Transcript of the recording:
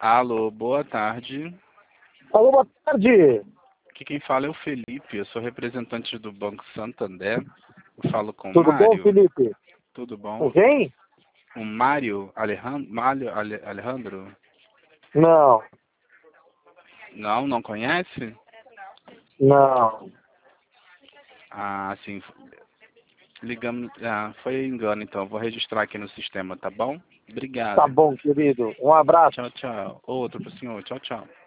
Alô, boa tarde. Alô, boa tarde. Aqui quem fala é o Felipe, eu sou representante do Banco Santander. Eu falo com o Tudo bom, Mário. Felipe? Tudo bom? Com quem? O Mário Alejandro? Não, Não, não conhece? não. Ah, sim. Ligamos. Ah, foi engano, então. Vou registrar aqui no sistema, tá bom? Tá Obrigado. bom, querido. Um abraço. Tchau, tchau. Outro pro senhor. Tchau, tchau.